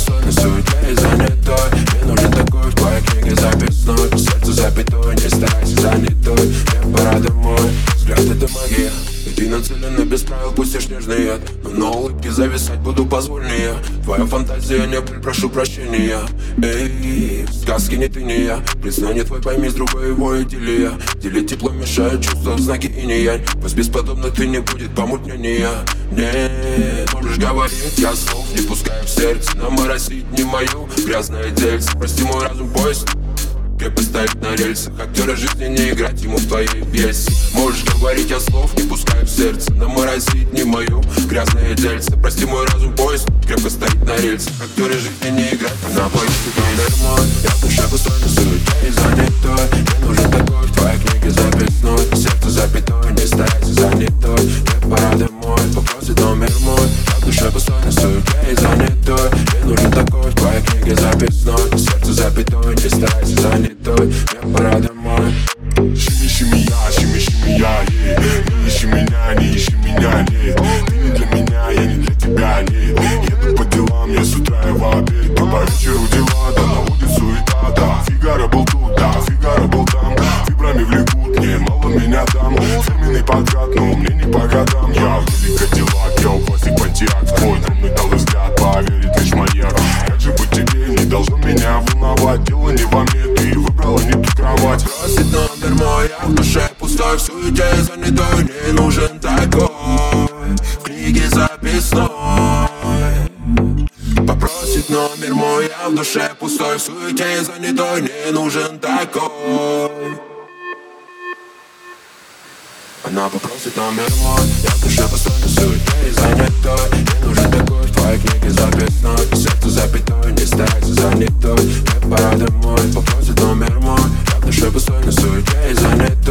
пустой, суете и занятой. Мне нужен такой в твоей книге записной. Сердце запятой, не старайся занятой. Мне пора домой, взгляд это магия. И ты нацелена без правил, пустишь нежный яд. Но на улыбке зависать буду позвольнее. Твоя фантазия, не прошу прощения. Эй, в сказке не ты, не я. Признание твой, пойми, с другой его идиллия. Делить тепло мешает чувства в знаке инь-янь. Пусть бесподобно ты, не будет помутнения. Нет, можешь говорить, я слов не пускаю в сердце. Наморосить не мою грязное дельце. Прости мой разум, поезд крепко стоит на рельсах. Актера жизни не играть ему в твоей пьесе. Можешь говорить, я слов не пускаю в сердце. Наморозить не мою грязное дельце. Прости мой разум, поезд крепко стоит на рельсах. Актеры жизни не играть. На поезде номер мой. Я в душе пустой, на суете и занятой. Мне нужен такой в твоей книге записной. Сердце запятой, не старайся занятой. Мне пора домой, попросит номер мой. Я в душе пустой, на суете и занятой. Мне нужен такой в твоей книге записной. Сердце запятой, не старайся занятой. Мне пора домой. Щеми-щеми-я, не ищи меня, не ищи меня, нет. Ты не для меня, я не для тебя, нет. Еду по делам, я с утра и в обед. По вечеру дела, да на улице суета, да. Фигаро был тут, да, Фигаро был там. Фибрами влекут, мне мало меня там. Фирменный подкат, но мне не по годам. Я в деле Кадиллак, я у классик Понтиак. Твой трудный дал взгляд, поверит лишь маньяк. Как же быть тебе, не должно меня волновать. Дело не во мне, ты выбрала не ту кровать. Просит номер мой, я в душе пустой, в суете занятой. Не нужен такой в книге записной. Попросит номер мой, я в душе пустой, в суете занятой. Не нужен такой. Она попросит номер мой, я в душе пустой, в суете занятой. Не нужен такой в твоей книге записной. Сердце запятой, не старайся занятой. Мне пора домой, попросит номер мой. Я в душе пустой, в суете занятой.